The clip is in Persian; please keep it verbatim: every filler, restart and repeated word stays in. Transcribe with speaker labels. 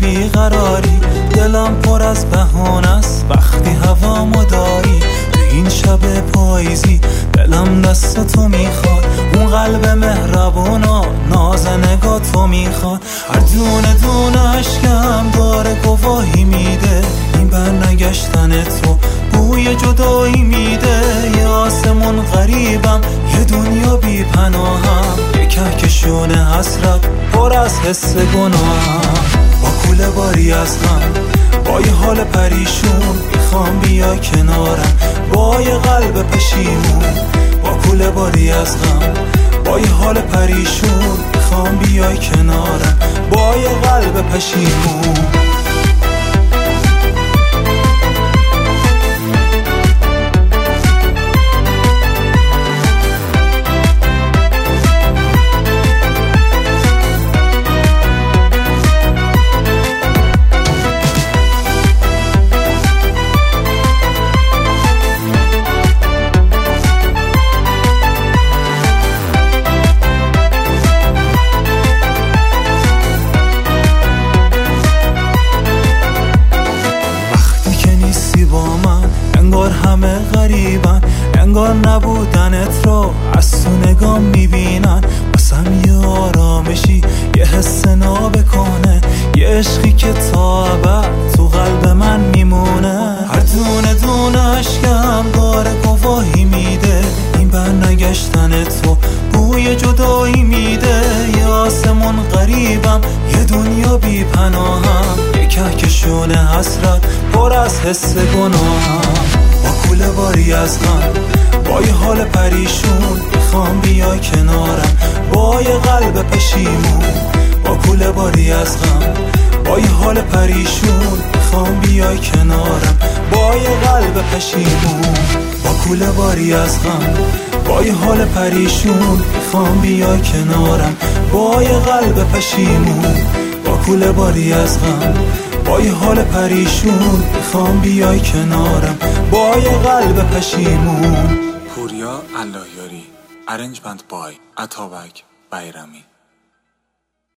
Speaker 1: بیقراری، دلم پر از بهانه است وقتی هوامو داری. تو این شب پاییزی دلم دست تو میخواد، اون قلب مهربونا ناز نگاه تو میخواد. هر دونه دونه عشقم داره گواهی میده، این برنگشتن تو بوی جدایی میده. یه آسمون غریبم، یه دنیا بی پناهم، یه کهکشون حسرت پر از حس گناهم. با کوله باری از هم، با یه حال پریشون میخوام بیا کنارم، با یه قلب پشیمون. با کوله باری از هم، با یه حال پریشون میخوام بیا کنارم، با یه قلب پشیمون. انگار همه غریبن، انگار نبودنت رو از تو نگاه میبینن. واسم یه آرامشی، یه حس نابکانه، یه عشقی که تا ابد تو قلب من میمونه. هر دونه دونه عشقم داره گواهی میده، این برنگشتن تو بوی جدایی میده. یه آسمون غریبم، یه دنیا بی پناهم، یه کهکشون حسرت پر از حس گناهم. با کوله باری از هم، با یه حال پریشون میخوام بیا کنارم، با یه قلب پشیمون. با کوله باری از هم، با یه حال پریشون میخوام بیا کنارم، با یه قلب پشیمون. با کوله باری از هم، با یه حال پریشون میخوام بیا کنارم، با یه قلب پشیمون. با کوله باری از هم، با یه حال پریشون میخوام بیای کنارم، با یه قلب پشیمون.
Speaker 2: پوریا اللهیاری، ارنجمنت بای اتابک بیرمی.